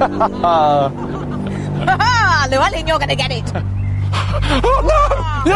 Llewellyn, you're going to get it. Oh, no!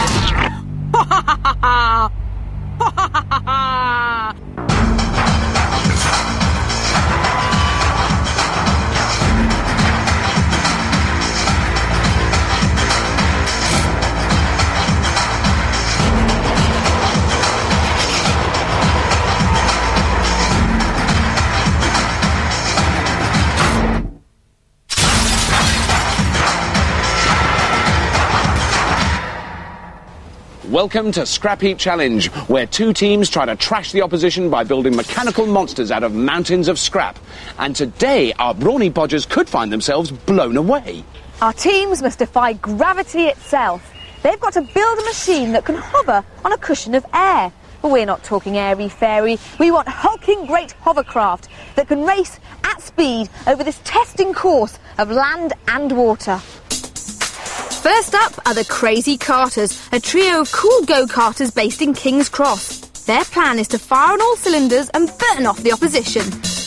Welcome to Scrap Heap Challenge, where two teams try to trash the opposition by building mechanical monsters out of mountains of scrap. And today, our brawny bodgers could find themselves blown away. Our teams must defy gravity itself. They've got to build a machine that can hover on a cushion of air. But we're not talking airy-fairy. We want hulking great hovercraft that can race at speed over this testing course of land and water. First up are the Crazy Carters, a trio of cool go-karters based in King's Cross. Their plan is to fire on all cylinders and burn off the opposition.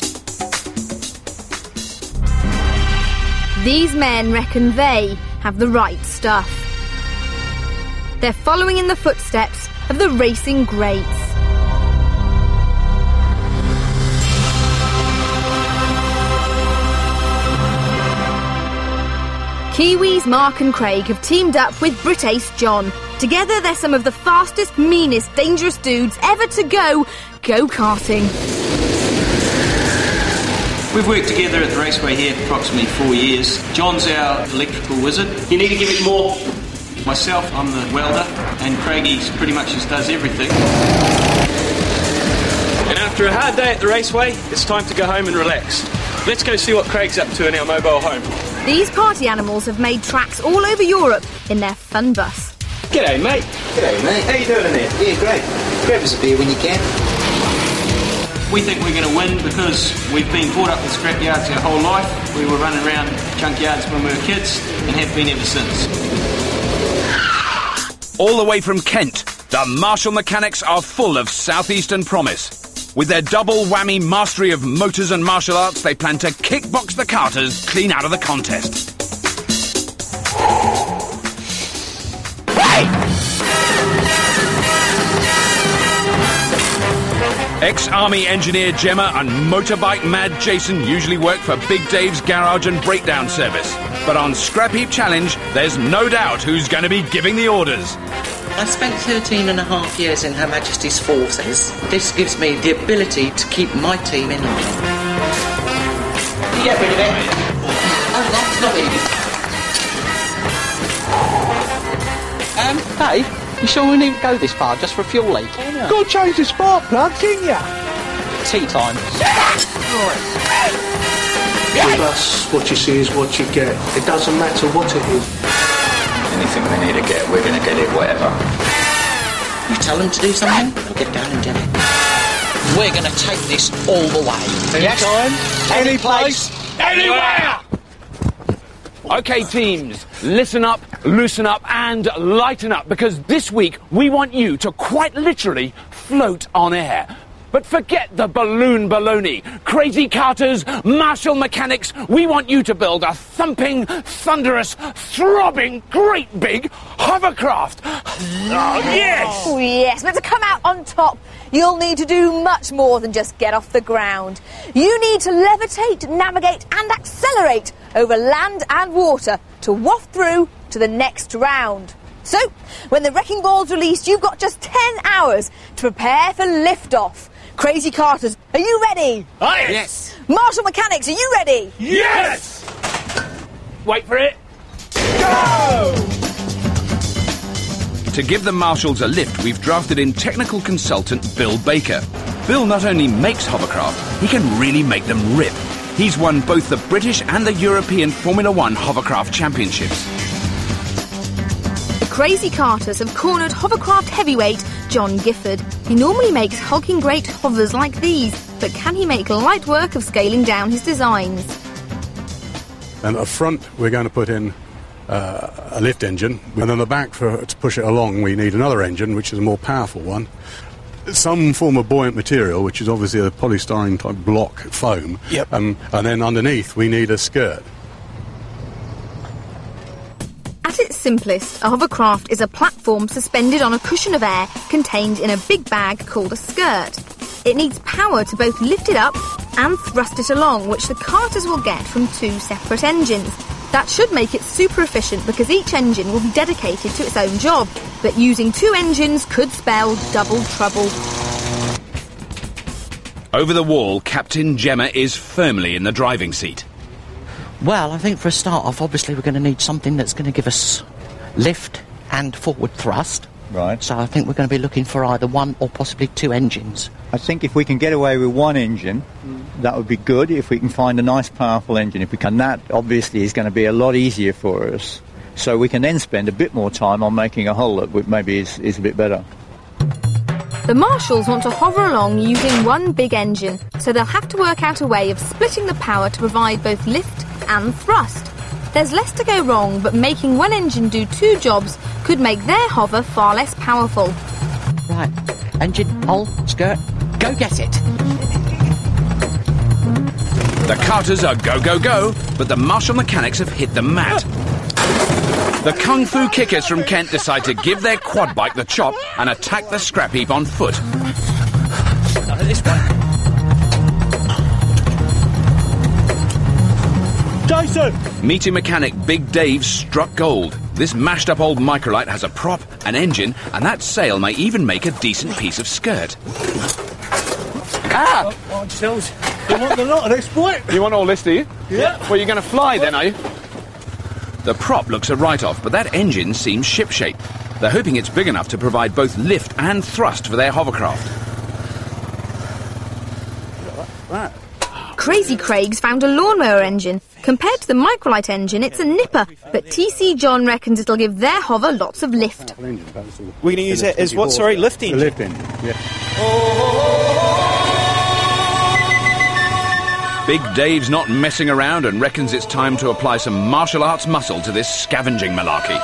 These men reckon they have the right stuff. They're following in the footsteps of the racing greats. Kiwis Mark and Craig have teamed up with Brit Ace John. Together they're some of the fastest, meanest, dangerous dudes ever to go go-karting. We've worked together at the raceway here for approximately 4 years. John's our electrical wizard. You need to give it more. Myself, I'm the welder, and Craigie pretty much just does everything. And after a hard day at the raceway, it's time to go home and relax. Let's go see what Craig's up to in our mobile home. These party animals have made tracks all over Europe in their fun bus. G'day, mate. G'day, mate. How you doing in there? Yeah, great. Grab us a beer when you can. We think we're going to win because we've been brought up in scrapyards our whole life. We were running around junkyards when we were kids and have been ever since. All the way from Kent, the Marshall Mechanics are full of southeastern promise. With their double whammy mastery of motors and martial arts, they plan to kickbox the Carters clean out of the contest. Ex-Army engineer Gemma and motorbike mad Jason usually work for Big Dave's garage and breakdown service. But on Scrap Heap Challenge, there's no doubt who's going to be giving the orders. I spent 13 and a half years in Her Majesty's Forces. This gives me the ability to keep my team in line. Can you get rid of it? Oh, that's not easy. Dave, you sure we need to go this far just for a fuel leak? Yeah. Go change the spark plug, didn't you? Tea time. With us, what you see is what you get. It doesn't matter what it is. Anything we need to get, we're going to get it, whatever. You tell them to do something, they'll get down and do it. We're going to take this all the way. Anytime, any place, anywhere! OK, teams, listen up, loosen up and lighten up, because this week we want you to quite literally float on air. But forget the balloon baloney. Crazy Carters, Marshall Mechanics, we want you to build a thumping, thunderous, throbbing, great big hovercraft. Oh, yes! Oh, yes, but to come out on top, you'll need to do much more than just get off the ground. You need to levitate, navigate and accelerate over land and water to waft through to the next round. So, when the wrecking ball's released, you've got just 10 hours to prepare for liftoff. Crazy Carters, are you ready? Yes! Marshall Mechanics, are you ready? Yes! Wait for it. Go! To give the Marshalls a lift, we've drafted in technical consultant Bill Baker. Bill not only makes hovercraft, he can really make them rip. He's won both the British and the European Formula One hovercraft championships. The Crazy Carters have cornered hovercraft heavyweight John Gifford. He normally makes hulking great hovers like these, but can he make light work of scaling down his designs? And up front, we're going to put in a lift engine, and then the back, to push it along, we need another engine, which is a more powerful one. some form of buoyant material, which is obviously a polystyrene type block foam. Yep. And then underneath we need a skirt. At its simplest, a hovercraft is a platform suspended on a cushion of air contained in a big bag called a skirt. It needs power to both lift it up and thrust it along, which the carters will get from 2 separate engines. That should make it super efficient because each engine will be dedicated to its own job. But using 2 engines could spell double trouble. Over the wall, Captain Gemma is firmly in the driving seat. Well, I think for a start off, obviously we're going to need something that's going to give us lift and forward thrust. Right. So I think we're going to be looking for either 1 or possibly 2 engines. I think if we can get away with 1 engine, that would be good. If we can find a nice, powerful engine, if we can, that obviously is going to be a lot easier for us. So we can then spend a bit more time on making a hull that maybe is a bit better. The Marshals want to hover along using 1 big engine, so they'll have to work out a way of splitting the power to provide both lift and thrust. There's less to go wrong, but making 1 engine do 2 jobs could make their hover far less powerful. Right, engine, hull, skirt, go get it. The carters are go, go, go, but the Marshall mechanics have hit the mat. The Kung Fu kickers from Kent decide to give their quad bike the chop and attack the scrap heap on foot. This way. Jason! Meaty mechanic Big Dave struck gold. This mashed up old Microlite has a prop, an engine, and that sail may even make a decent piece of skirt. Ah! Oh, Jules, you want the lot of this, boy? You want all this, do you? Yeah. Well, you're going to fly then, are you? The prop looks a write-off, but that engine seems ship-shape. They're hoping it's big enough to provide both lift and thrust for their hovercraft. Crazy Craig's found a lawnmower engine. Compared to the Microlite engine, it's a nipper, but TC John reckons it'll give their hover lots of lift. We're going to use it as what, sorry, lift engine? The lift engine, yeah. Big Dave's not messing around and reckons it's time to apply some martial arts muscle to this scavenging malarkey.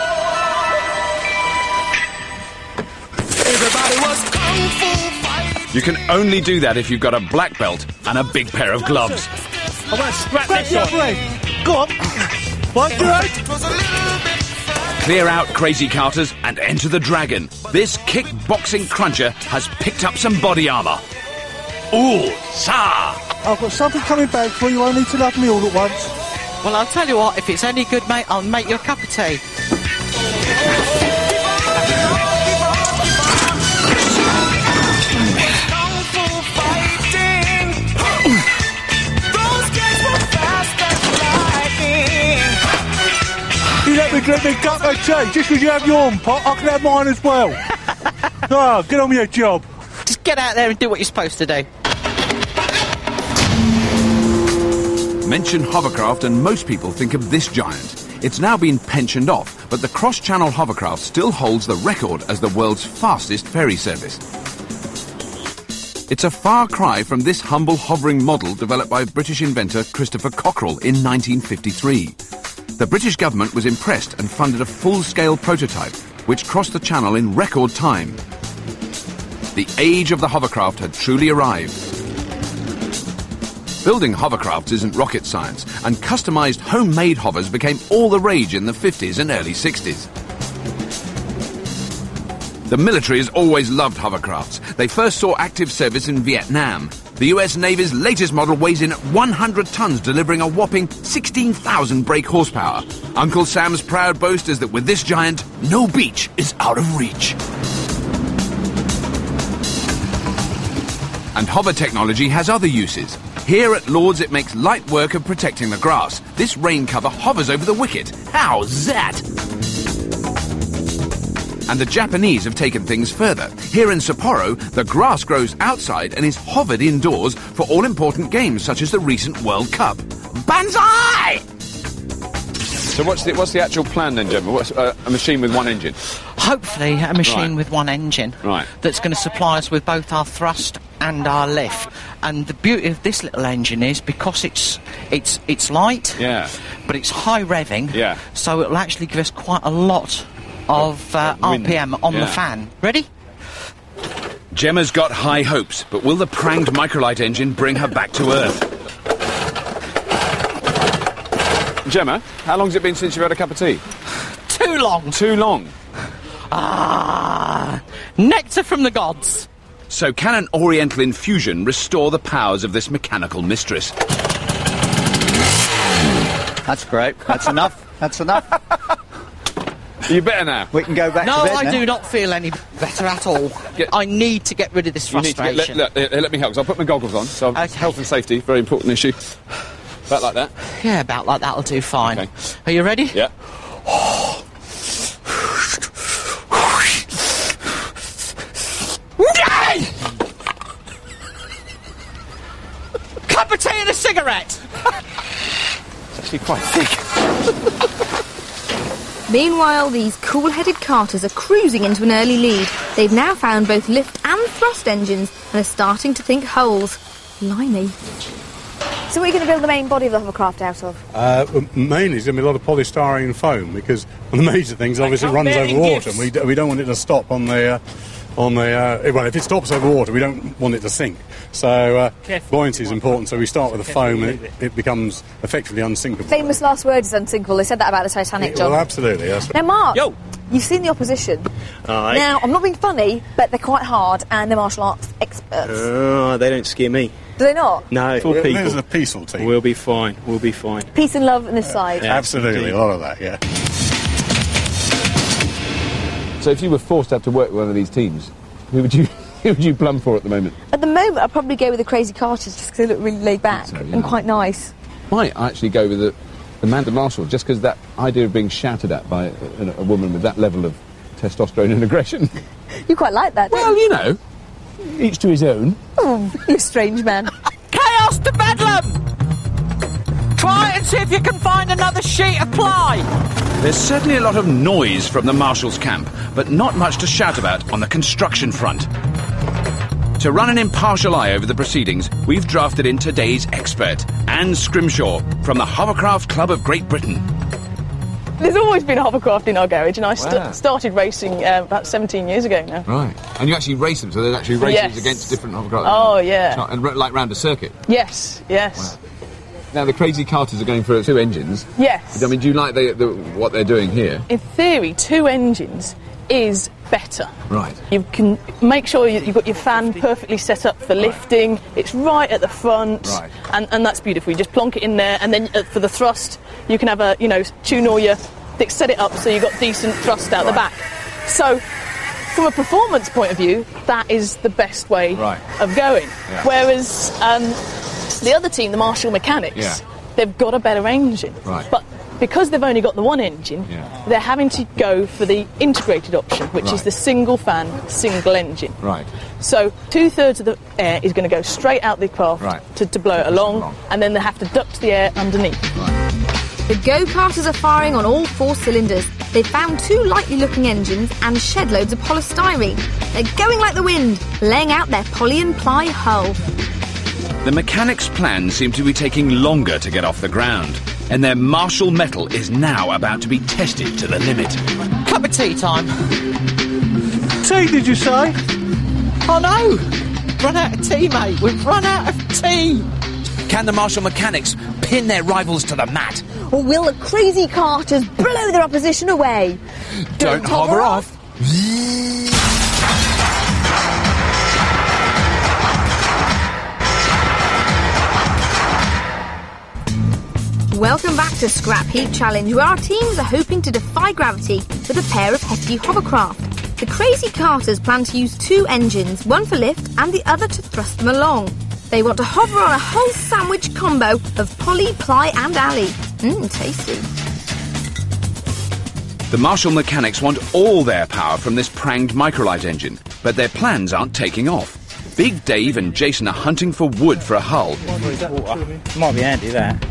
Everybody was kung fu fighting. You can only do that if you've got a black belt and a big pair of gloves. I'm going to scrap this up. Go on. 1, 2, 8. Clear out, crazy carters, and enter the Dragon. This kickboxing cruncher has picked up some body armour. Ooh, sa! I've got something coming back for you. I need to love me all at once. Well, I'll tell you what, if it's any good, mate, I'll make you a cup of tea. You let me drink me cup of tea just because you have your own pot. I can have mine as well. Oh, get on with your job. Just get out there and do what you're supposed to do. Mention hovercraft and most people think of this giant. It's now been pensioned off, but the cross-channel hovercraft still holds the record as the world's fastest ferry service. It's a far cry from this humble hovering model developed by British inventor Christopher Cockerell in 1953. The British government was impressed and funded a full-scale prototype, which crossed the channel in record time. The age of the hovercraft had truly arrived. Building hovercrafts isn't rocket science, and customised homemade hovers became all the rage in the 50s and early 60s. The military has always loved hovercrafts. They first saw active service in Vietnam. The US Navy's latest model weighs in at 100 tons, delivering a whopping 16,000 brake horsepower. Uncle Sam's proud boast is that with this giant, no beach is out of reach. And hover technology has other uses. Here at Lord's it makes light work of protecting the grass. This rain cover hovers over the wicket. How's that? And the Japanese have taken things further. Here in Sapporo, the grass grows outside and is hovered indoors for all-important games such as the recent World Cup. Banzai! So what's the actual plan then, Gemma? What's a machine with one engine? Hopefully a machine with one engine. Right. That's going to supply us with both our thrust and our lift. And the beauty of this little engine is because it's light, yeah, but it's high revving, yeah, so it'll actually give us quite a lot of RPM on the fan. Ready? Gemma's got high hopes, but will the pranged microlight engine bring her back to Earth? Gemma, how long's it been since you've had a cup of tea? Too long. Too long. Nectar from the gods. So can an Oriental infusion restore the powers of this mechanical mistress? That's great. That's enough. That's enough. Are you better now? We can go back No, to bed I now. do not feel any better at all. I need to get rid of this frustration. Let me help, 'cause I'll put my goggles on. So Okay. health and safety, very important issue. About like that? Yeah, about like that'll do fine. Okay. Are you ready? Yeah. Yay! Cup of tea and a cigarette. It's actually quite thick. Meanwhile, these cool-headed carters are cruising into an early lead. They've now found both lift and thrust engines and are starting to think hulls. Blimey. So what are you going to build the main body of the hovercraft out of? Mainly it's going to be a lot of polystyrene foam, because one of the major things obviously runs over water, and we don't want it to stop on the well, if it stops over water, we don't want it to sink. So buoyancy is important, so we start with the foam and it becomes effectively unsinkable. Famous last word is unsinkable. They said that about the Titanic, John. Well, absolutely. That's Now, Mark, Yo. you've seen the opposition. Aye. Now, I'm not being funny, but they're quite hard and they're martial arts experts. They don't scare me. Do they not? No. This is a peaceful team. We'll be fine. We'll be fine. Peace and love on this side. Yeah. Absolutely, a lot of that, yeah. So if you were forced to have to work with one of these teams, who would you plumb for at the moment? At the moment, I'd probably go with the Crazy Carters just because they look really laid back So, yeah. and quite nice. Might actually go with the Amanda Marshall, just because that idea of being shouted at by a woman with that level of testosterone and aggression. You quite like that, don't Well, you know, each to his own. Oh, you're a strange man. Chaos to bedlam! Try and see if you can find another sheet of ply. There's certainly a lot of noise from the Marshalls' camp, but not much to shout about on the construction front. To run an impartial eye over the proceedings, we've drafted in today's expert, Anne Scrimshaw, from the Hovercraft Club of Great Britain. There's always been a hovercraft in our garage, and I Wow. started racing about 17 years ago now. Right. And you actually race them, so there's actually races Yes. against different hovercraft. Oh, yeah. It's not- and like round a circuit. Yes, yes. Wow. Now, the Crazy Carters are going for 2 engines. Yes. I mean, do you like what they're doing here? In theory, 2 engines is better. Right. You can make sure you've got your fan perfectly set up for lifting. It's right at the front, Right. and that's beautiful. You just plonk it in there, and then for the thrust, you can have tune all your set it up so you've got decent thrust out the back. So, from a performance point of view, that is the best way of going. Yeah. Whereas the other team, the Marshall Mechanics, they've got a better engine. Right. But because they've only got the one engine, they're having to go for the integrated option, which is the single fan, single engine. Right. So 2/3 of the air is going to go straight out the craft to blow it along, and then they have to duct the air underneath. The go-karters are firing on all 4 cylinders. They've found 2 lightly-looking engines and shed loads of polystyrene. They're going like the wind, laying out their poly and ply hull. The mechanics' plans seem to be taking longer to get off the ground, and their Marshall metal is now about to be tested to the limit. Cup of tea time. Tea, did you say? Oh no! Run out of tea, mate. We've run out of tea. Can the Marshall Mechanics pin their rivals to the mat? Or will the Crazy Carters blow their opposition away? Don't hover off. Welcome back to Scrap Heap Challenge, where our teams are hoping to defy gravity with a pair of hefty hovercraft. The Crazy Carters plan to use 2 engines, one for lift and the other to thrust them along. They want to hover on a whole sandwich combo of poly, ply and alley. Tasty. The Marshall Mechanics want all their power from this pranged microlight engine, but their plans aren't taking off. Big Dave and Jason are hunting for wood for a hull. Might be handy, that.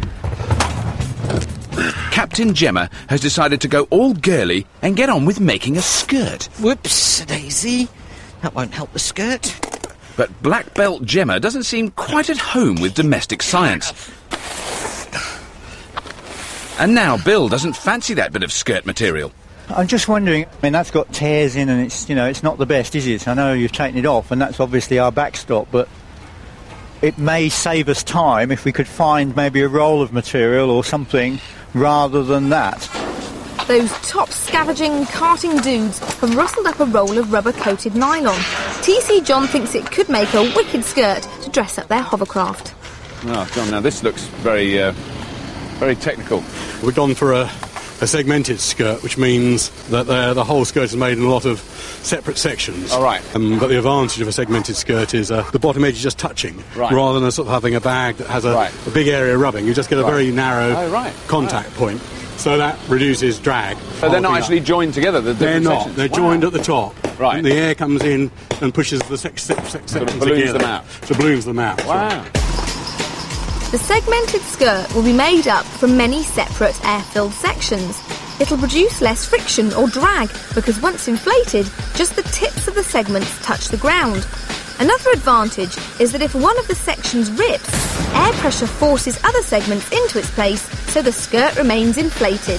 Captain Gemma has decided to go all girly and get on with making a skirt. Whoops, Daisy. That won't help the skirt. But Black Belt Gemma doesn't seem quite at home with domestic science. And now Bill doesn't fancy that bit of skirt material. I'm just wondering, I mean, that's got tears in and it's, you know, it's not the best, is it? I know you've taken it off and that's obviously our backstop, but it may save us time if we could find maybe a roll of material or something rather than that. Those top scavenging, carting dudes have rustled up a roll of rubber-coated nylon. TC John thinks it could make a wicked skirt to dress up their hovercraft. Oh, John, now this looks very, very technical. We've gone for a segmented skirt, which means that the whole skirt is made in a lot of separate sections. All right. But the advantage of a segmented skirt is the bottom edge is just touching, rather than sort of having a bag that has a big area rubbing. You just get a very narrow contact point. So that reduces drag. So they're not actually joined together, the different sections? They're joined at the top. Right. And the air comes in and pushes the sections sort of balloons together. them out. So balloons them out. Wow. The segmented skirt will be made up from many separate air-filled sections. It'll produce less friction or drag because once inflated, just the tips of the segments touch the ground. Another advantage is that if one of the sections rips, air pressure forces other segments into its place so the skirt remains inflated.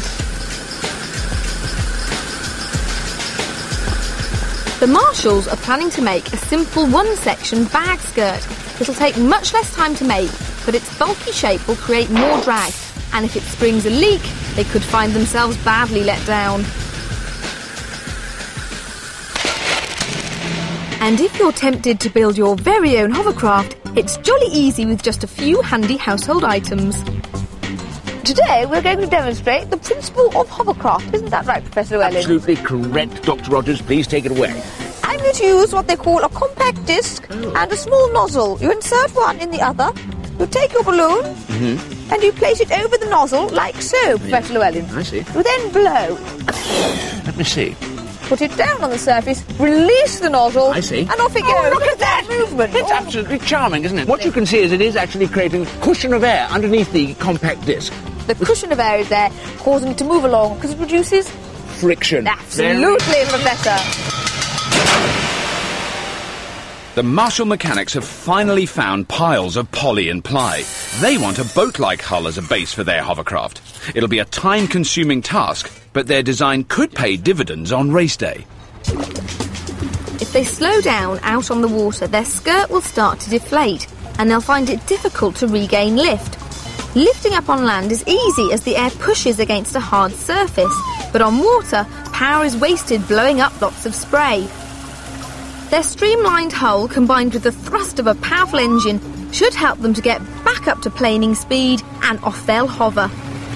The Marshalls are planning to make a simple one-section bag skirt. It'll take much less time to make, but its bulky shape will create more drag, and if it springs a leak, they could find themselves badly let down. And if you're tempted to build your very own hovercraft, it's jolly easy with just a few handy household items. Today we're going to demonstrate the principle of hovercraft. Isn't that right, Professor Llewellyn? Absolutely correct, Dr. Rogers. Please take it away. I'm going to use what they call a compact disc and a small nozzle. You insert one in the other, you take your balloon and you place it over the nozzle like so, Professor Llewellyn. I see. You then blow. Let me see. Put it down on the surface, release the nozzle, I see. and off it goes. Oh, look at that movement. It's absolutely charming, isn't it? What you can see is it is actually creating a cushion of air underneath the compact disc. The cushion of air is there, causing it to move along because it produces friction. Absolutely, Professor. The Marshall mechanics have finally found piles of poly and ply. They want a boat-like hull as a base for their hovercraft. It'll be a time-consuming task, but their design could pay dividends on race day. If they slow down out on the water, their skirt will start to deflate, and they'll find it difficult to regain lift. Lifting up on land is easy as the air pushes against a hard surface, but on water, power is wasted blowing up lots of spray. Their streamlined hull, combined with the thrust of a powerful engine, should help them to get back up to planing speed, and off they'll hover.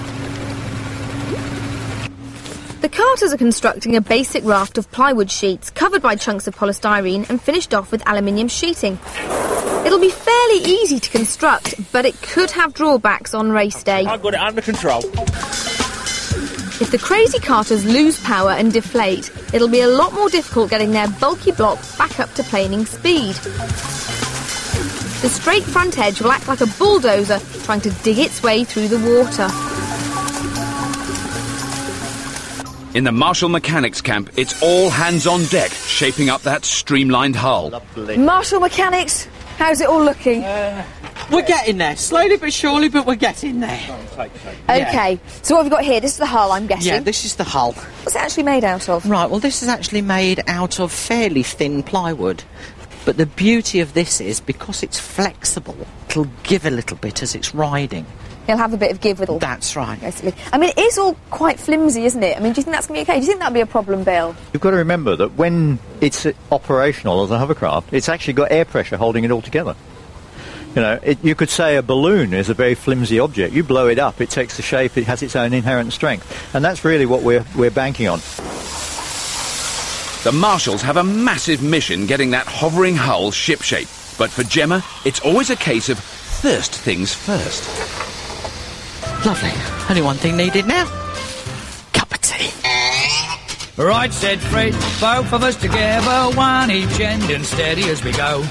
The Carters are constructing a basic raft of plywood sheets covered by chunks of polystyrene and finished off with aluminium sheeting. It'll be fairly easy to construct, but it could have drawbacks on race day. I've got it under control. If the crazy Carters lose power and deflate, it'll be a lot more difficult getting their bulky block back up to planing speed. The straight front edge will act like a bulldozer trying to dig its way through the water. In the Marshall Mechanics camp, it's all hands on deck, shaping up that streamlined hull. Lovely. Marshall Mechanics, how's it all looking? We're getting there, slowly but surely, but we're getting there. OK, so what have we got here? This is the hull, I'm guessing. Yeah, this is the hull. What's it actually made out of? Right, well, this is actually made out of fairly thin plywood. But the beauty of this is, because it's flexible, it'll give a little bit as it's riding. He'll have a bit of give with all. That's right. Basically. I mean, it is all quite flimsy, isn't it? I mean, do you think that's going to be OK? Do you think that'll be a problem, Bill? You've got to remember that when it's operational as a hovercraft, it's actually got air pressure holding it all together. You know, you could say a balloon is a very flimsy object. You blow it up, it takes the shape, it has its own inherent strength. And that's really what we're banking on. The Marshalls have a massive mission getting that hovering hull shipshape. But for Gemma, it's always a case of first things first. Lovely. Only one thing needed now. Cup of tea. Right, said Fred, both of us together, one each end and steady as we go.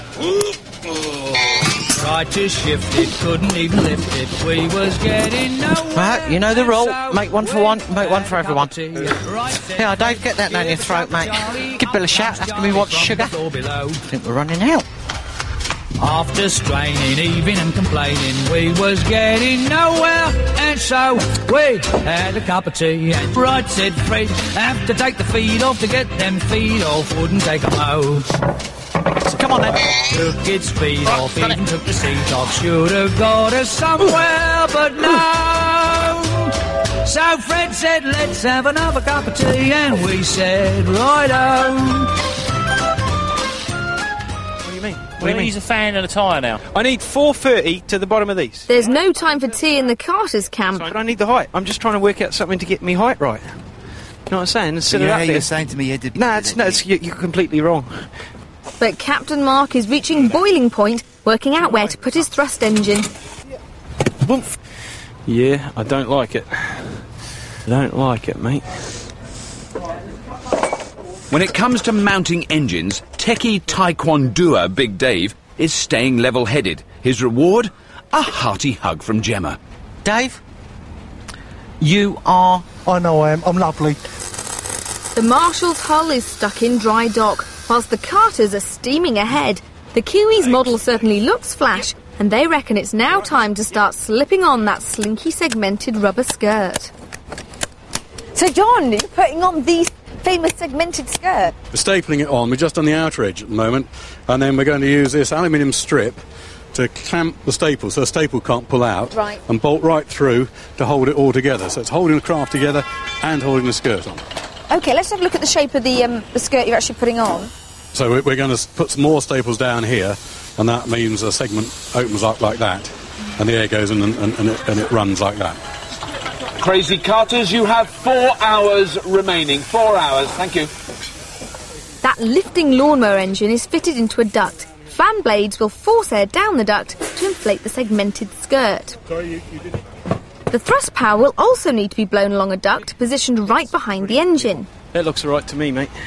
Tried to shift it, couldn't even lift it, we was getting nowhere. Right, you know the rule. Make one for one, make one for everyone. Yeah, Dave, get that down your throat, mate. Give Bill a shout, ask him he wants sugar. I think we're running out. After straining, heaving and complaining, we was getting nowhere, and so we had a cup of tea. And right, said Fred, have to take the feet off to get them feet off, wouldn't take 'em home. So come on then. Took its feet off, even took the seat off, should have got us somewhere, but no. So Fred said, let's have another cup of tea, and we said, righto. Well, he's a fan and a tyre now. I need 430 to the bottom of these. There's no time for tea in the Carter's camp. But I need the height. I'm just trying to work out something to get me height right. You know what I'm saying? Instead of you're saying to me you did... you're completely wrong. But Captain Mark is reaching boiling point, working out where to put his thrust engine. Yeah, I don't like it. I don't like it, mate. When it comes to mounting engines, techie taekwondoer Big Dave is staying level-headed. His reward? A hearty hug from Gemma. Dave, you are... I know I am. I'm lovely. The Marshall's hull is stuck in dry dock, whilst the Carters are steaming ahead. The Kiwi's model certainly looks flash, and they reckon it's now time to start slipping on that slinky segmented rubber skirt. So, John, you're putting on these famous segmented skirt. We're stapling it on. We're just on the outer edge at the moment, and then we're going to use this aluminium strip to clamp the staple so the staple can't pull out, right, and bolt right through to hold it all together. So it's holding the craft together and holding the skirt on. OK, let's have a look at the shape of the skirt you're actually putting on. So we're going to put some more staples down here, and that means a segment opens up like that, and the air goes in and it runs like that. Crazy Carters, you have 4 hours remaining. 4 hours, thank you. That lifting lawnmower engine is fitted into a duct. Fan blades will force air down the duct to inflate the segmented skirt. Sorry, you did it. The thrust power will also need to be blown along a duct positioned right behind the engine. That looks all right to me, mate.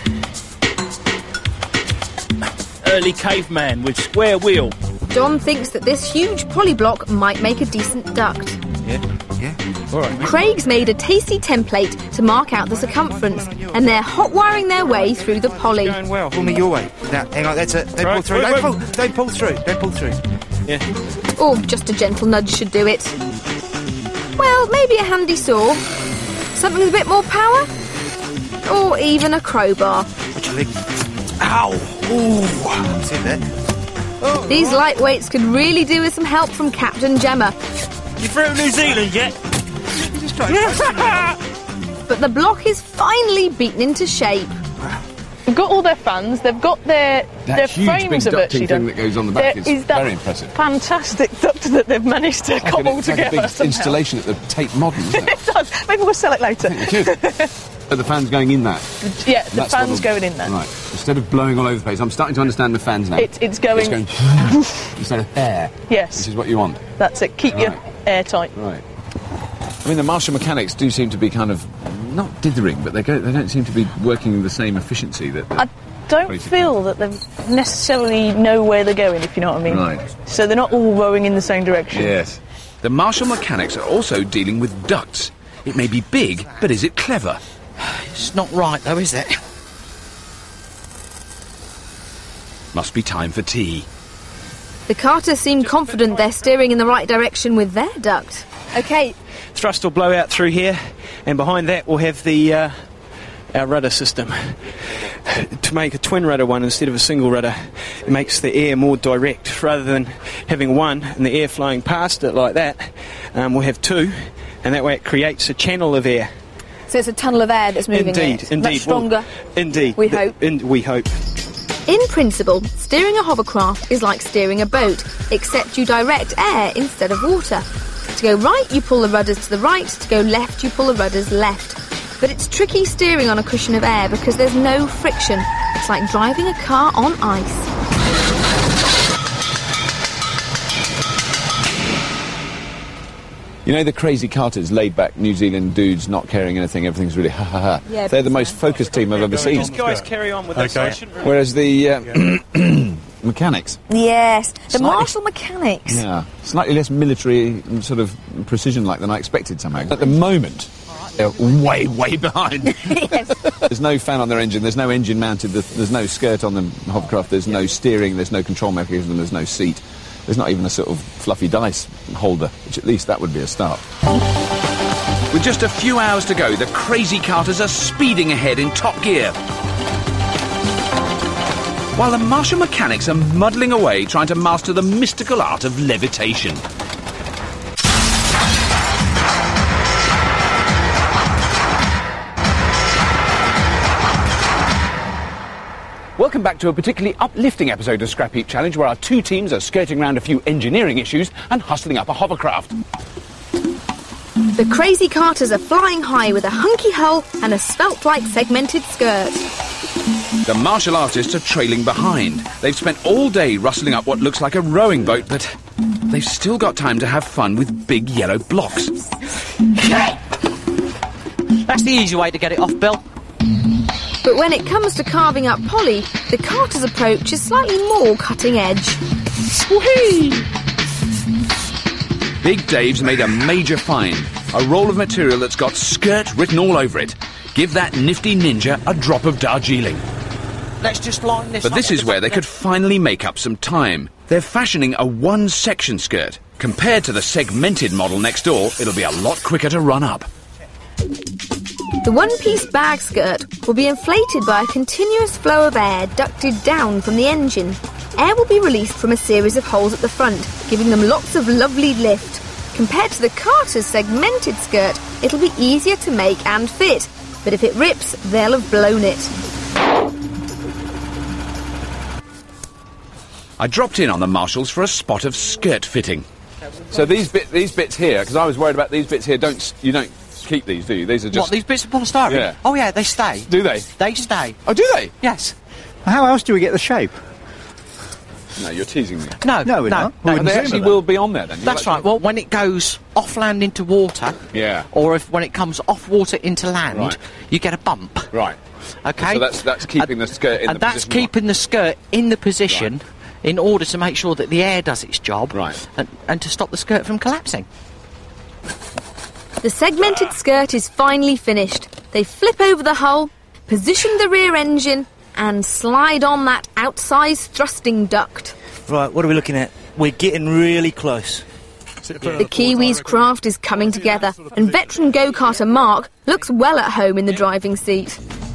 Early caveman with square wheel. John thinks that this huge polyblock might make a decent duct. Yeah. All right, mate. Craig's made a tasty template to mark out the circumference, and they're hot-wiring their way through the poly. Going well. Pull me your way. Now, hang on, that's it. Don't pull through. Don't pull through. Don't pull through. Yeah. Oh, just a gentle nudge should do it. Well, maybe a handy saw. Something with a bit more power? Or even a crowbar. Watch your leg. Ow! Ooh! That's it there. These lightweights could really do with some help from Captain Gemma. You through New Zealand yet? Just try But the block is finally beaten into shape. They've got all their fans, they've got their huge frames big are virtually ducting thing done. that goes on the back There is that very impressive. Fantastic duct that they've managed to cobble It's like a together. big somehow. installation at the Tate Modern, isn't it? It does. Maybe we'll sell it later. But the fan's going in that. Yeah, the That's fan's what'll- going in there. Right. Instead of blowing all over the place, I'm starting to understand the fans now. It's going... instead of air. Yes. Which is what you want. That's it. Keep your airtight. Right. I mean, the Marshall mechanics do seem to be kind of not dithering, but they don't seem to be working with the same efficiency that. I don't feel that they necessarily know where they're going, if you know what I mean. Right. So they're not all rowing in the same direction. Yes. The Marshall mechanics are also dealing with ducts. It may be big, but is it clever? It's not right, though, is it? Must be time for tea. The Carters seem confident they're steering in the right direction with their duct. OK. Thrust will blow out through here, and behind that we'll have the our rudder system. To make a twin rudder one instead of a single rudder, it makes the air more direct. Rather than having one and the air flowing past it like that, we'll have two, and that way it creates a channel of air. So it's a tunnel of air that's moving Indeed. Much stronger. Well, indeed. We hope. We hope. In principle, steering a hovercraft is like steering a boat, except you direct air instead of water. To go right, you pull the rudders to the right. To go left, you pull the rudders left. But it's tricky steering on a cushion of air because there's no friction. It's like driving a car on ice. You know the crazy Carters, laid-back New Zealand dudes, not caring anything, everything's really ha-ha-ha. Yeah, They're the most focused team I've ever seen. Just guys carry on with this. I shouldn't really... Whereas the mechanics. Yes. The Slightly- Marshall mechanics. Yeah. Slightly less military sort of precision-like than I expected somehow. At the moment, They're way, way behind. Yes. There's no fan on their engine, there's no engine mounted, there's no skirt on the hovercraft, there's no steering, there's no control mechanism, there's no seat. There's not even a sort of fluffy dice holder, which at least that would be a start. With just a few hours to go, the crazy carters are speeding ahead in top gear. While the Marshall mechanics are muddling away trying to master the mystical art of levitation. Welcome back to a particularly uplifting episode of Scrap Heap Challenge, where our two teams are skirting around a few engineering issues and hustling up a hovercraft. The crazy carters are flying high with a hunky hull and a svelte-like segmented skirt. The martial artists are trailing behind. They've spent all day rustling up what looks like a rowing boat, but they've still got time to have fun with big yellow blocks. That's the easy way to get it off, Bill. But when it comes to carving up Polly, the carter's approach is slightly more cutting edge. Whee! Big Dave's made a major find. A roll of material that's got skirt written all over it. Give that nifty ninja a drop of Darjeeling. Let's just line this But up this at is the where back they then. could finally make up some time. They're fashioning a one-section skirt. Compared to the segmented model next door, it'll be a lot quicker to run up. The one-piece bag skirt will be inflated by a continuous flow of air ducted down from the engine. Air will be released from a series of holes at the front, giving them lots of lovely lift. Compared to the carter's segmented skirt, it'll be easier to make and fit. But if it rips, they'll have blown it. I dropped in on the Marshalls for a spot of skirt fitting. So these bits here, because I was worried about these bits here, you don't keep these, do you? These are just... What, these bits of polystyrene? Yeah. Oh, yeah, they stay. Do they? They stay. Oh, do they? Yes. How else do we get the shape? No, you're teasing me. No, No, we're not. We no. wouldn't They do actually that. will be on there then. You'll That's actually- right. Well, when it goes off land into water, Yeah. or when it comes off water into land, Right. you get a bump. Right. Okay. So that's keeping the skirt in and the that's position. keeping the skirt in the position in order to make sure that the air does its job, Right. and to stop the skirt from collapsing. The segmented skirt is finally finished. They flip over the hull, position the rear engine, and slide on that outsized thrusting duct. Right, what are we looking at? We're getting really close. The Kiwi's craft is coming together, and veteran go-karter Mark looks well at home in the driving seat.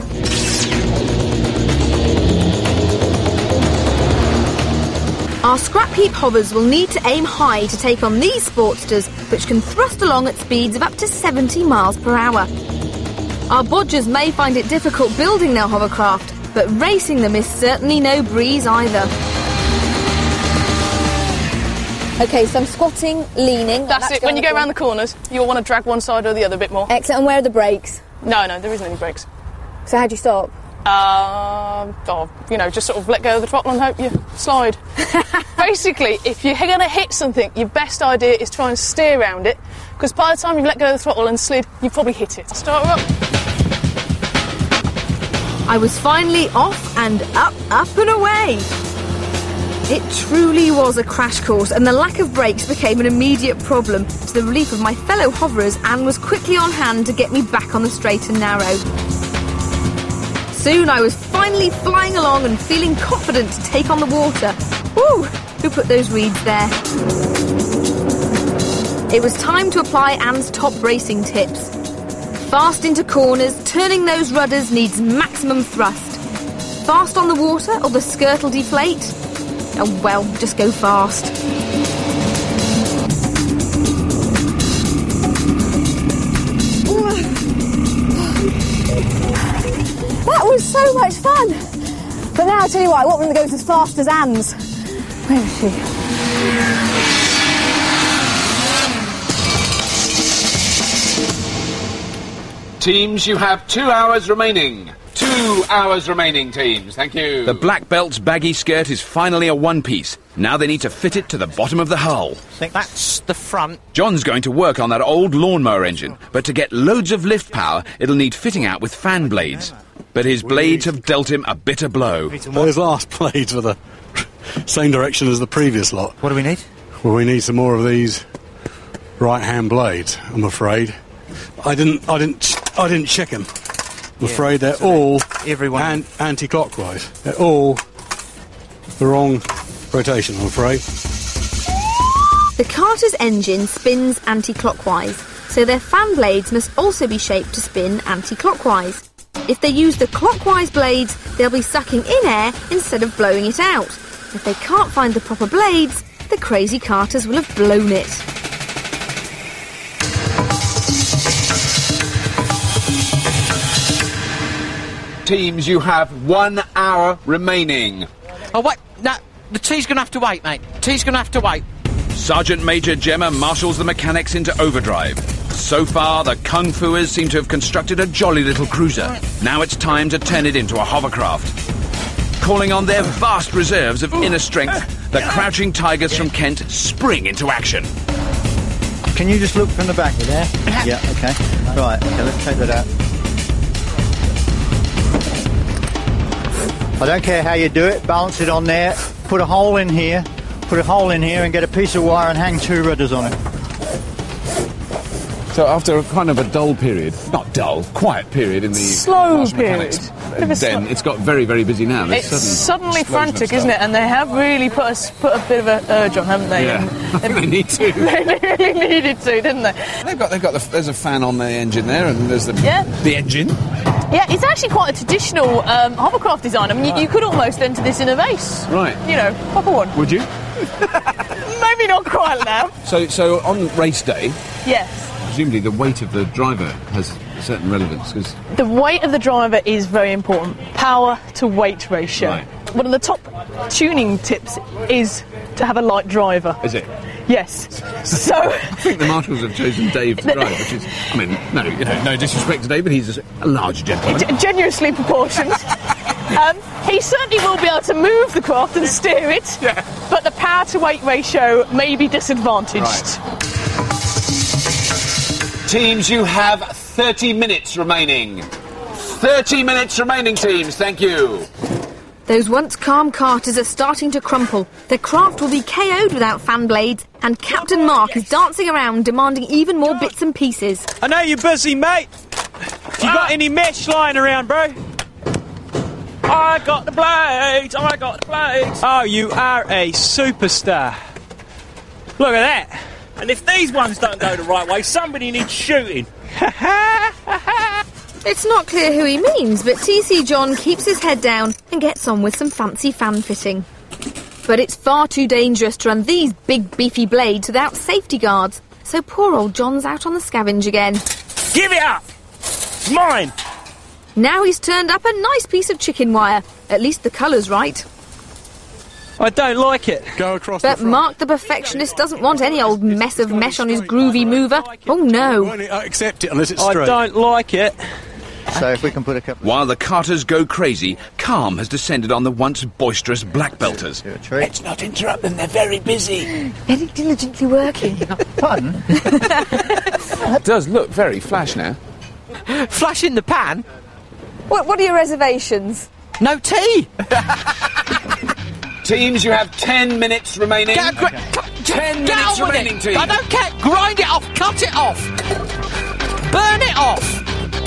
Our scrap heap hovers will need to aim high to take on these Sportsters, which can thrust along at speeds of up to 70 miles per hour. Our bodgers may find it difficult building their hovercraft, but racing them is certainly no breeze either. OK, so I'm squatting, leaning. That's it. When you go around the corners, you'll want to drag one side or the other a bit more. Excellent. And where are the brakes? No, there isn't any brakes. So how do you stop? Just sort of let go of the throttle and hope you slide. Basically, if you're going to hit something, your best idea is try and steer around it, because by the time you've let go of the throttle and slid, you've probably hit it. Start her up. I was finally off and up and away. It truly was a crash course, and the lack of brakes became an immediate problem, to the relief of my fellow hoverers. Anne was quickly on hand to get me back on the straight and narrow. Soon I was finally flying along and feeling confident to take on the water. Woo! Who put those reeds there? It was time to apply Anne's top racing tips. Fast into corners, turning those rudders needs maximum thrust. Fast on the water or the skirt will deflate? Oh well, just go fast. That was so much fun. But now I tell you what, I want them to go as fast as Anne's. Where is she? Teams, you have 2 hours remaining. 2 hours remaining, teams. Thank you. The black belt's baggy skirt is finally a one-piece. Now they need to fit it to the bottom of the hull. I think that's the front. John's going to work on that old lawnmower engine, but to get loads of lift power, it'll need fitting out with fan blades. But his blades have dealt him a bitter blow. Those last blades were the same direction as the previous lot. What do we need? Well, we need some more of these right-hand blades, I'm afraid. I didn't check them. I'm afraid they're all anti-clockwise. They're all the wrong rotation, I'm afraid. The Carter's engine spins anti-clockwise, so their fan blades must also be shaped to spin anti-clockwise. If they use the clockwise blades, they'll be sucking in air instead of blowing it out. If they can't find the proper blades, the crazy Carters will have blown it. Teams, you have 1 hour remaining. Oh, wait. No, the tea's going to have to wait, mate. Tea's going to have to wait. Sergeant Major Gemma marshals the mechanics into overdrive. So far, the Kung Fuers seem to have constructed a jolly little cruiser. Now it's time to turn it into a hovercraft. Calling on their vast reserves of inner strength, the Crouching Tigers from Kent spring into action. Can you just look from the back of there? Yeah, okay. Right, okay, let's take that out. I don't care how you do it, balance it on there, put a hole in here and get a piece of wire and hang 2 rudders on it. So after a kind of a dull period, not dull, quiet period in the slow Marsh period, Mechanics, then it's got very, very busy now. It's suddenly frantic, isn't it? And they have really put a bit of an urge on, haven't they? Yeah, I think they need to. They really needed to, didn't they? There's a fan on the engine there, and there's the engine. Yeah, it's actually quite a traditional hovercraft design. I mean, you could almost enter this in a vase. Right. You know, proper one. Would you? Maybe not quite now. So on race day, yes, presumably the weight of the driver has a certain relevance. Cause the weight of the driver is very important. Power to weight ratio. Right. One of the top tuning tips is to have a light driver. Is it? Yes. So I think the marshals have chosen Dave to drive, which is, I mean, no disrespect to Dave, but he's a large gentleman. Generously proportioned. He certainly will be able to move the craft and steer it, but the power to weight ratio may be disadvantaged. Right. Teams, you have 30 minutes remaining. 30 minutes remaining, teams. Thank you. Those once calm Carters are starting to crumple. Their craft will be KO'd without fan blades, and Captain Mark is dancing around demanding even more bits and pieces. I know you're busy, mate. You got any mesh lying around, bro? I got the blades. Oh, you are a superstar. Look at that. And if these ones don't go the right way, somebody needs shooting. It's not clear who he means, but TC John keeps his head down and gets on with some fancy fan fitting. But it's far too dangerous to run these big beefy blades without safety guards, so poor old John's out on the scavenge again. Give it up! It's mine! Now he's turned up a nice piece of chicken wire. At least the colour's right. I don't like it. Go across But Mark the perfectionist doesn't want any old mess of mesh on his groovy mover. Oh no. Won't accept it unless it's straight. I don't like it. So if we can put a couple... While the Carters go crazy, calm has descended on the once boisterous black belters. Let's not interrupt them, they're very busy. Very diligently working. Pardon? That does look very flash now. Flash in the pan? What are your reservations? No tea! Teams, you have 10 minutes remaining. 10 minutes remaining, teams. I don't care. Grind it off. Cut it off. Burn it off.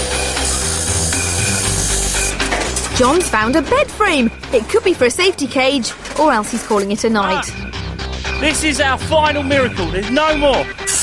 John's found a bed frame. It could be for a safety cage, or else he's calling it a night. This is our final miracle. There's no more.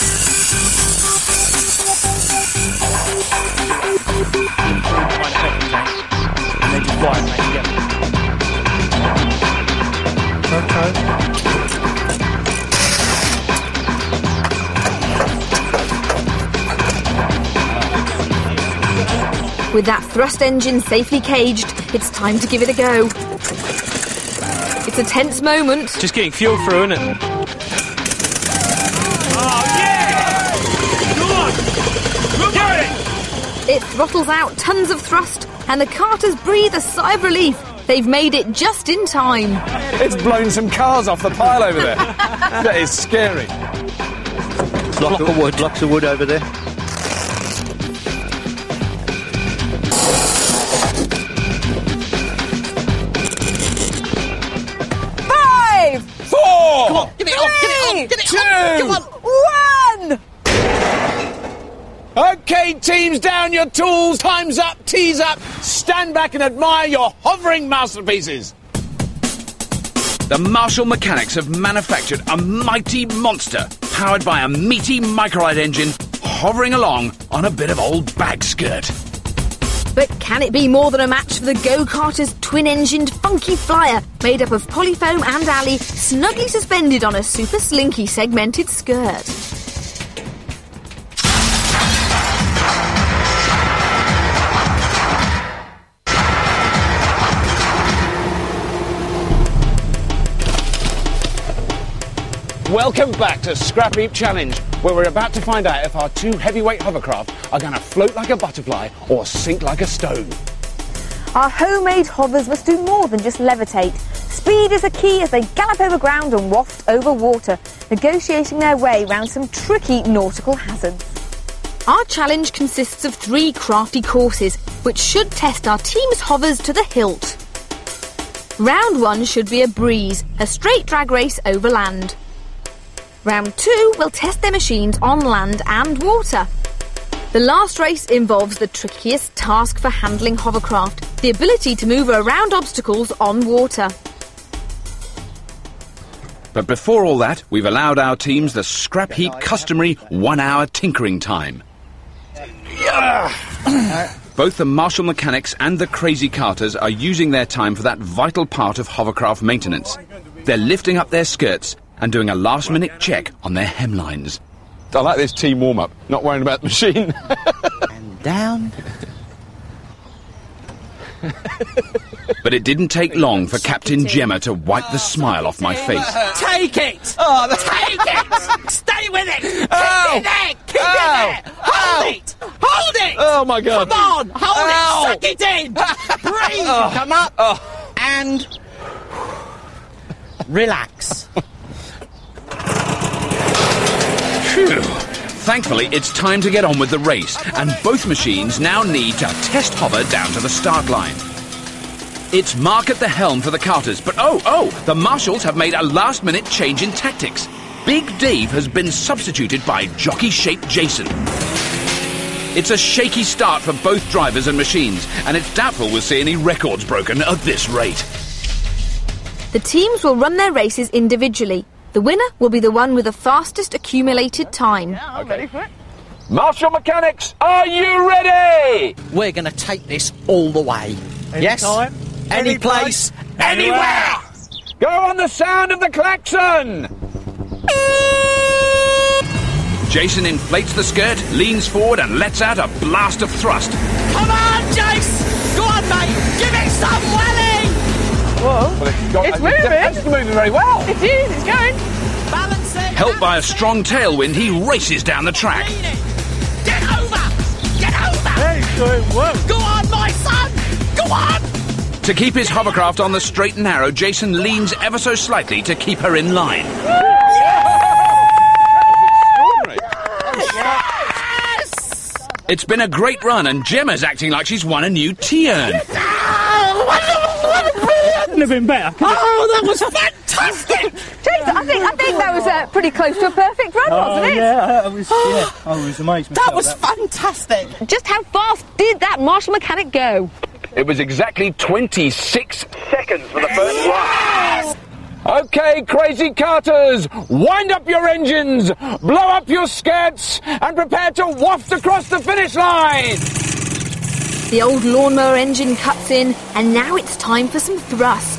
With that thrust engine safely caged, it's time to give it a go. It's a tense moment. Just getting fuel through, isn't it? It throttles out tons of thrust, and the Carters breathe a sigh of relief. They've made it just in time. It's blown some cars off the pile over there. That is scary. Blocks of wood over there. Come on, give it on, give it on, give it on, come on. 1! OK, teams, down your tools. Time's up, tees up. Stand back and admire your hovering masterpieces. The Marshall Mechanics have manufactured a mighty monster powered by a meaty microlite engine hovering along on a bit of old bag skirt. But can it be more than a match for the Go-Karter's twin-engined funky flyer made up of polyfoam and alley, snugly suspended on a super slinky segmented skirt? Welcome back to Scrap Heap Challenge, where we're about to find out if our two heavyweight hovercraft are going to float like a butterfly or sink like a stone. Our homemade hovers must do more than just levitate. Speed is the key as they gallop over ground and waft over water, negotiating their way round some tricky nautical hazards. Our challenge consists of 3 crafty courses, which should test our team's hovers to the hilt. Round 1 should be a breeze, a straight drag race over land. Round 2 will test their machines on land and water. The last race involves the trickiest task for handling hovercraft, the ability to move around obstacles on water. But before all that, we've allowed our teams the Scrap Heap customary 1-hour tinkering time. Both the Marshall Mechanics and the Crazy Carters are using their time for that vital part of hovercraft maintenance. They're lifting up their skirts and doing a last-minute check on their hemlines. I like this team warm-up, not worrying about the machine. And down. But it didn't take long for Captain Gemma to wipe the smile off my face. Take it! Take it! Stay with it! Keep it there! Keep it there! Hold it! Hold it! Oh, my God. Come on! Hold it! Suck it in! Breathe! Come up and relax. Phew. Thankfully, it's time to get on with the race, and both machines now need to test hover down to the start line. It's Mark at the helm for the Carters, but the Marshalls have made a last-minute change in tactics. Big Dave has been substituted by jockey-shaped Jason. It's a shaky start for both drivers and machines, and it's doubtful we'll see any records broken at this rate. The teams will run their races individually. The winner will be the one with the fastest accumulated time. Yeah, I'm ready for it. Marshall Mechanics, are you ready? We're going to take this all the way. Yes? Anytime, any place, anywhere! Go on the sound of the klaxon! Jason inflates the skirt, leans forward and lets out a blast of thrust. Come on, Jace! Go on, mate! Give it some welly! Whoa. It's moving! It's moving very well! It is, it's going! Balance it! Helped by a strong tailwind, he races down the track. Get over! Get over! Hey, he's doing well! Go on, my son! Go on! To keep his hovercraft on the straight and narrow, Jason leans ever so slightly to keep her in line. It's been a great run, and Gemma's acting like she's won a new tea urn. Couldn't have been better. Oh, that was fantastic! Jason, I think that was pretty close to a perfect run, wasn't it? Yeah, I was amazed. That was fantastic! Just how fast did that Marshall mechanic go? It was exactly 26 seconds for the first run. OK, Crazy Carters, wind up your engines, blow up your skirts, and prepare to waft across the finish line. The old lawnmower engine cuts in, and now it's time for some thrust.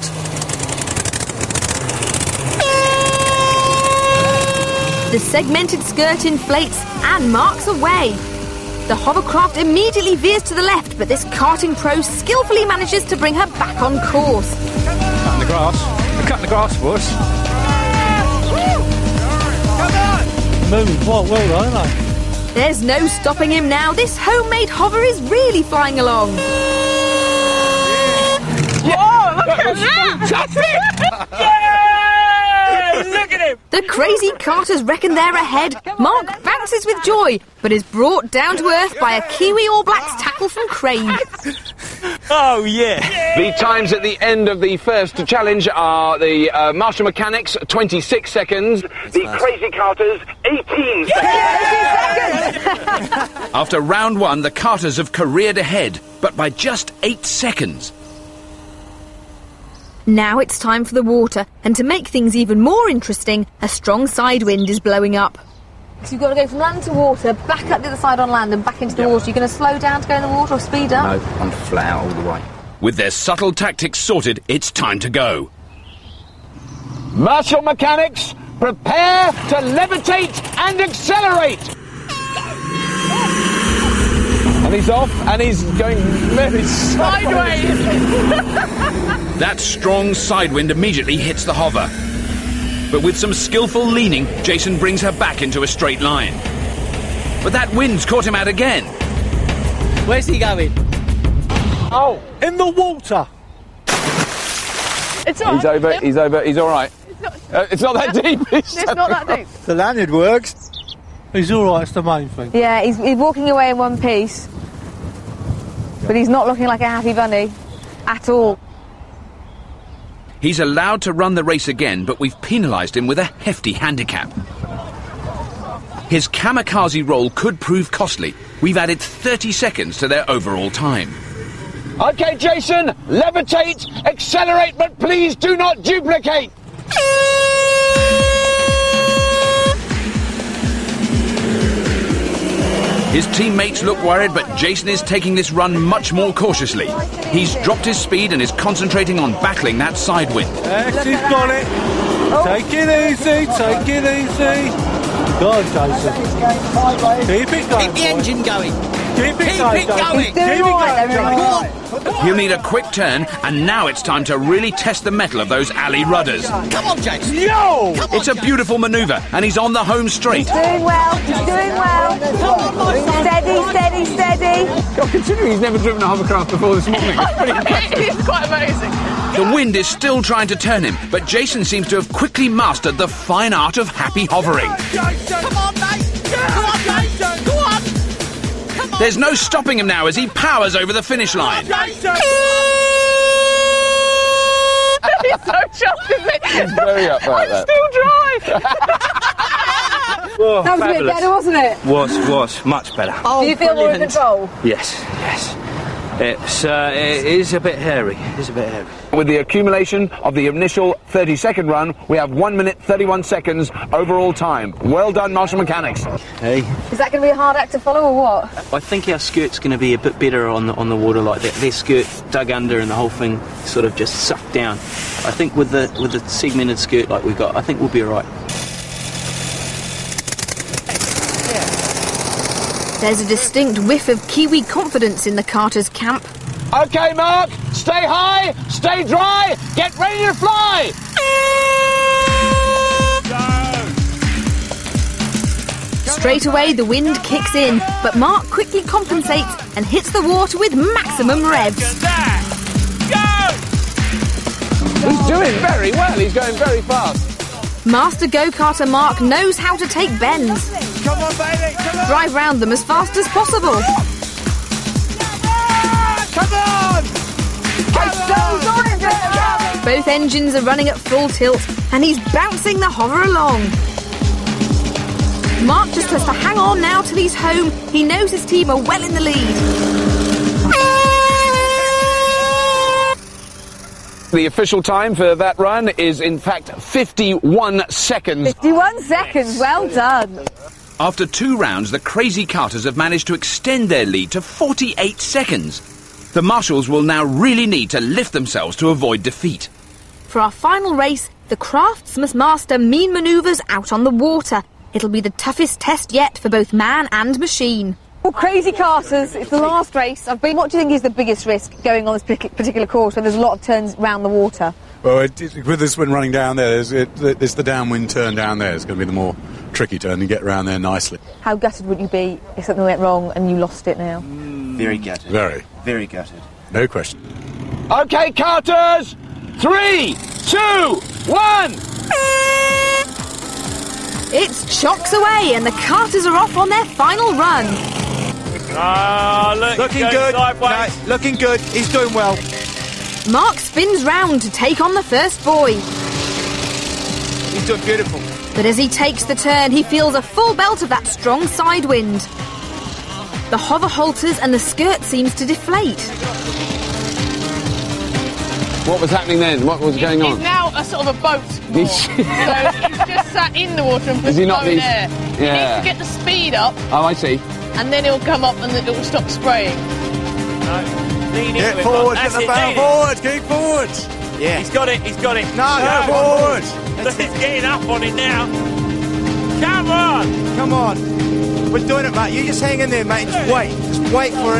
The segmented skirt inflates and marks away. The hovercraft immediately veers to the left, but this karting pro skillfully manages to bring her back on course. Cutting the grass. They're cutting the grass for us. Moving quite well, though, aren't they? There's no stopping him now. This homemade hover is really flying along. Whoa, look at that! Yeah! Look at him! The Crazy Carters reckon they're ahead. Mark bounces with joy, but is brought down to earth by a Kiwi All Blacks tackle from Craig. Oh, yeah. The times at the end of the first challenge are the Marshall Mechanics, 26 seconds. The Crazy Carters, 18 seconds. After round 1, the Carters have careered ahead, but by just 8 seconds. Now it's time for the water, and to make things even more interesting, a strong side wind is blowing up. So you've got to go from land to water, back up the other side on land and back into the water. You're going to slow down to go in the water or speed up? No, I'm flat out all the way. With their subtle tactics sorted, it's time to go. Marshall Mechanics, prepare to levitate and accelerate! And he's off, and he's going very sideways. That strong side wind immediately hits the hover. But with some skillful leaning, Jason brings her back into a straight line. But that wind's caught him out again. Where's he going? Oh, in the water. It's all He's right. over, Yep. he's over, he's all right. It's not that deep. It's not that deep. The lanyard works. He's all right. It's the main thing. Yeah, he's walking away in one piece. But he's not looking like a happy bunny at all. He's allowed to run the race again, but we've penalised him with a hefty handicap. His kamikaze roll could prove costly. We've added 30 seconds to their overall time. OK, Jason, levitate, accelerate, but please do not duplicate. His teammates look worried, but Jason is taking this run much more cautiously. He's dropped his speed and is concentrating on battling that side wind. Yes, he's got it. Take it easy, take it easy. Go on, Jason. Keep it going. Keep the engine going. Keep it Keep going, it Jason. going. Keep it going, Jason. He'll need a quick turn, and now it's time to really test the mettle of those alley rudders. Come on, Jason. Yo! It's a beautiful manoeuvre, and he's on the home straight. Doing well, he's doing well. Steady, steady, steady. God, considering he's never driven a hovercraft before this morning, it's pretty impressive. It's quite amazing. The wind is still trying to turn him, but Jason seems to have quickly mastered the fine art of happy hovering. Come on, mate. Come on, Jason. Go on. Come on. There's no stopping him now as he powers over the finish line. He's so chuffed, isn't he? He's very up about that. Still drive. Oh, That was a bit fabulous. better, wasn't it? Was much better. Do you feel more in control? Yes. It is a bit hairy. With the accumulation of the initial 30-second run, we have 1 minute 31 seconds overall time. Well done, Marshall Mechanics. Hey, Is that going to be a hard act to follow or what? I think our skirt's going to be a bit better on the water like that. Their skirt dug under and the whole thing sort of just sucked down. I think with the segmented skirt like we've got, I think we'll be all right. There's a distinct whiff of Kiwi confidence in the Carters' camp. OK, Mark, stay high, stay dry, get ready to fly. Straight away, the wind kicks in, but Mark quickly compensates and hits the water with maximum revs. He's doing very well. He's going very fast. Master go-karter Mark knows how to take bends. Come on, baby, come on! Drive round them as fast as possible. Come on! Both engines are running at full tilt, and he's bouncing the hover along. Mark just has to hang on now till he's home. He knows his team are well in the lead. The official time for that run is, in fact, 51 seconds. 51 seconds, well done. After 2 rounds, the crazy Carters have managed to extend their lead to 48 seconds. The Marshals will now really need to lift themselves to avoid defeat. For our final race, the Crafts must master mean manoeuvres out on the water. It'll be the toughest test yet for both man and machine. Well, crazy Carters, it's the last race. What do you think is the biggest risk going on this particular course where there's a lot of turns round the water? Well, with this wind running down there, there's the downwind turn down there. It's going to be the more tricky turn to get around there nicely. How gutted would you be if something went wrong and you lost it now? Very gutted. Very gutted. No question. OK, Carters, 3, 2, 1. It's chocks away and the Carters are off on their final run. Looking good. No, looking good. He's doing well. Mark spins round to take on the first boy. He's doing beautiful. But as he takes the turn, he feels a full belt of that strong side wind. The hover halters and the skirt seems to deflate. What was happening then? What was going on? He's now a sort of a boat. So he's just sat in the water and Is he not blowing these- air. Yeah. He needs to get the speed up, Oh, I see. and then he'll come up and it will stop spraying. Get forward, get the barrel forward, keep forward. Yeah. He's got it, he's got it. No, go forward. Look, he's getting up on it now. Come on! Come on. We're doing it, mate. You just hang in there, mate. Just wait. Just wait for it.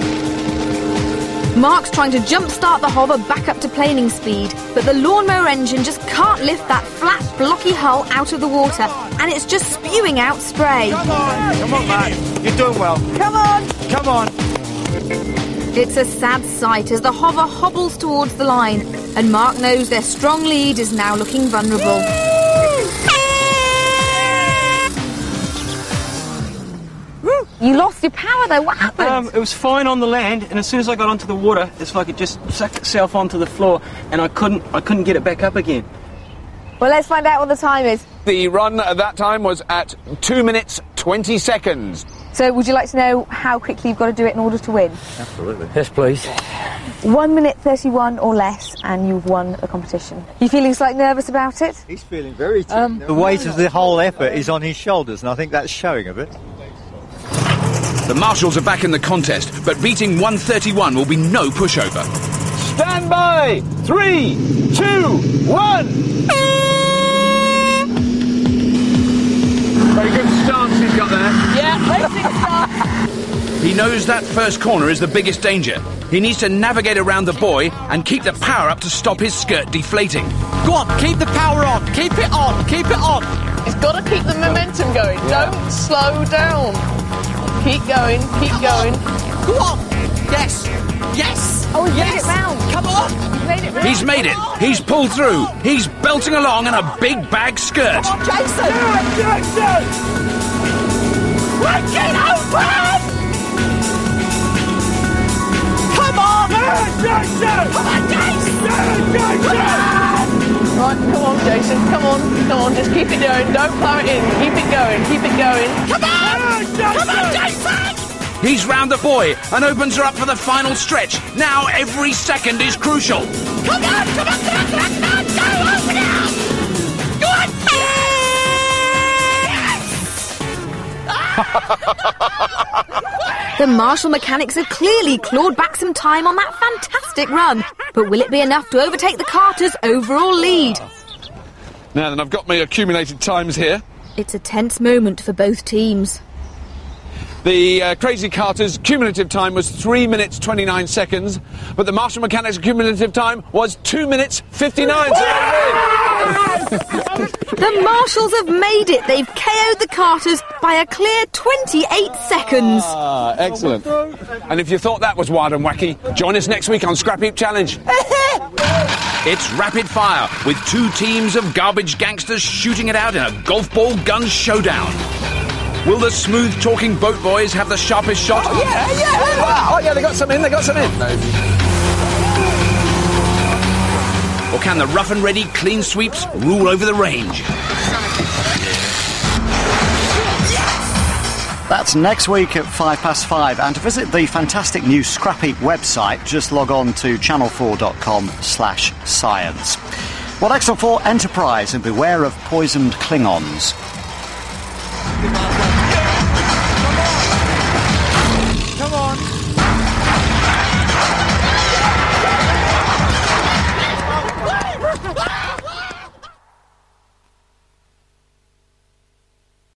Mark's trying to jump-start the hover back up to planing speed, but the lawnmower engine just can't lift that flat, blocky hull out of the water, and it's just spewing out spray. Come on, mate. You're doing well. Come on! Come on. It's a sad sight as the hover hobbles towards the line, and Mark knows their strong lead is now looking vulnerable. You lost your power though, what happened? It was fine on the land, and as soon as I got onto the water, it's like it just sucked itself onto the floor, and I couldn't get it back up again. Well, let's find out what the time is. The run at that time was at 2 minutes 20 seconds. So would you like to know how quickly you've got to do it in order to win? Absolutely. Yes, please. 1 minute 31 or less and you've won the competition. You feeling slightly nervous about it? He's feeling very the weight of the whole effort is on his shoulders, and I think that's showing a bit. The marshals are back in the contest, but beating 1:31 will be no pushover. Stand by! 3, 2, 1! Very good stance he's got there. Yeah, racing start. He knows that first corner is the biggest danger. He needs to navigate around the buoy and keep the power up to stop his skirt deflating. Go on, keep the power on. Keep it on. Keep it on. He's got to keep the momentum going. Don't slow down. Keep going, keep going. Go on. Yes. Yes. Oh, he's yes. made it round. Come on. He's made it round. He's made it. He's pulled through. He's belting along in a big bag skirt. Come on, Jason. Do it, Jason! Break it open! Come on. Do it, Jason! Come on, Jason. Do it, Jason! Right, come on, Jason. Come on. Just keep it going. Don't plough it in. Keep it going. Keep it going. Come on. Come on, Jason. He's round the buoy and opens her up for the final stretch. Now every second is crucial. Come on. Come on. Come on. Come on. Go. Open it up. Go on. The Marshall mechanics have clearly clawed back some time on that fantastic run, but will it be enough to overtake the Carters' overall lead? Now then, I've got my accumulated times here. It's a tense moment for both teams. The Crazy Carters' cumulative time was 3 minutes 29 seconds, but the Marshall Mechanics' cumulative time was 2 minutes 59. So The Marshalls have made it. They've KO'd the Carters by a clear 28 seconds. Ah, excellent. And if you thought that was wild and wacky, join us next week on Scrap Heap Challenge. It's rapid fire, with two teams of garbage gangsters shooting it out in a golf ball gun showdown. Will the smooth-talking boat boys have the sharpest shot? Oh, yeah, they got some in. Or can the rough and ready clean sweeps rule over the range? That's next week at 5:05. And to visit the fantastic new Scrap Heap website, just log on to channel4.com/science. Well, Excel 4 Enterprise, and beware of poisoned Klingons.